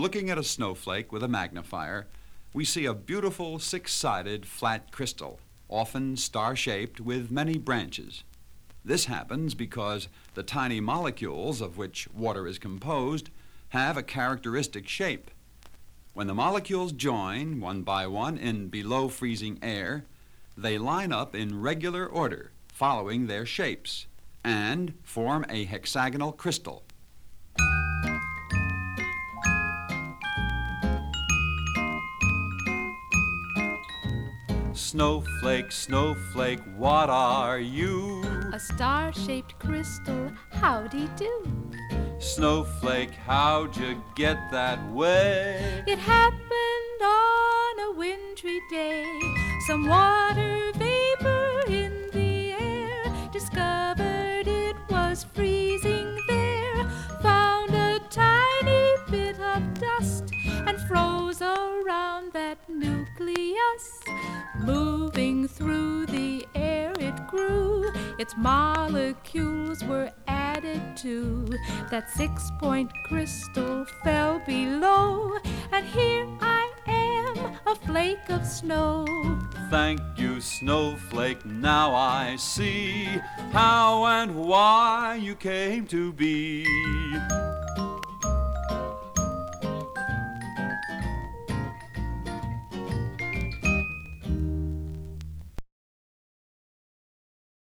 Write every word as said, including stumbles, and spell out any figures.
looking at a snowflake with a magnifier, we see a beautiful six-sided flat crystal, often star-shaped with many branches. This happens because the tiny molecules of which water is composed have a characteristic shape. When the molecules join one by one in below freezing air, they line up in regular order, following their shapes, and form a hexagonal crystal. Snowflake, snowflake, what are you? A star-shaped crystal, howdy-do. Snowflake, how'd you get that way? It happened on a wintry day. Some water vapor in the air discovered it was freezing there. Found a tiny bit of dust and froze around that nucleus. Moving through the air it grew. Its molecules were added to. That six-point crystal fell below, and here I am, a flake of snow. Thank you, snowflake, now I see how and why you came to be.